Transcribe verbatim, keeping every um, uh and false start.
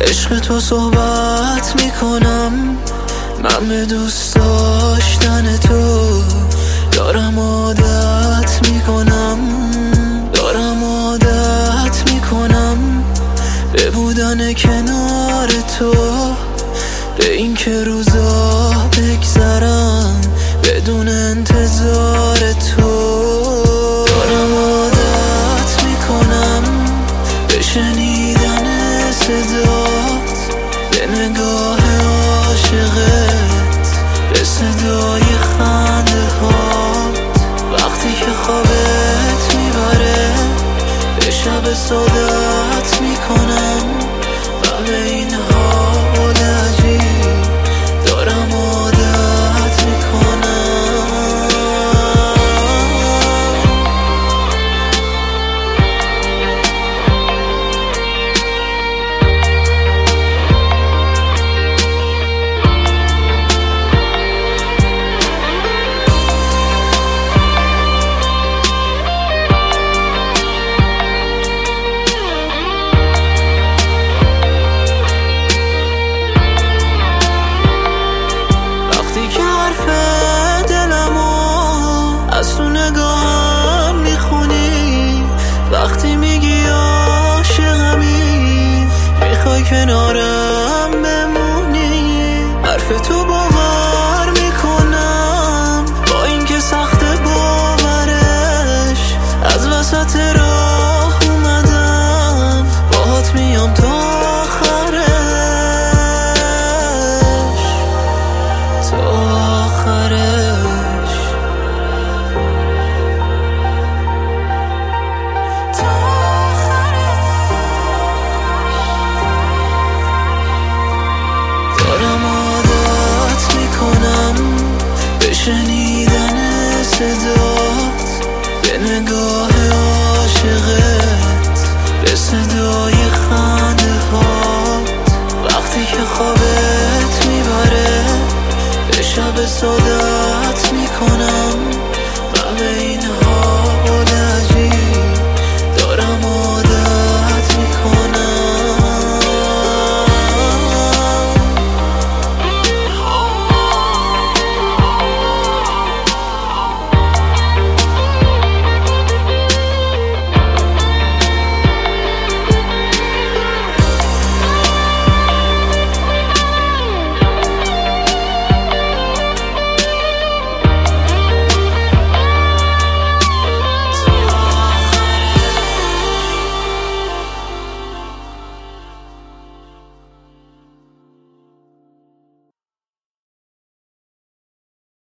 عشق تو صحبت میکنم، من به دوست داشتن تو دارم عادت میکنم، دارم عادت میکنم به بودن کنار تو، به این که روزا بگذرم بدون انتظار تو. دارم عادت میکنم به شنیدن صدات، به نگاه عاشقت، به صدای خنده هات، وقتی که خوابت میبره به شب سعادت میکنم و به این حال عجیب دارم عادت میکنم. از تو نگاهم میخونی، وقتی میگی عاشقمی، میخوای کنارم بمونی، حرف تو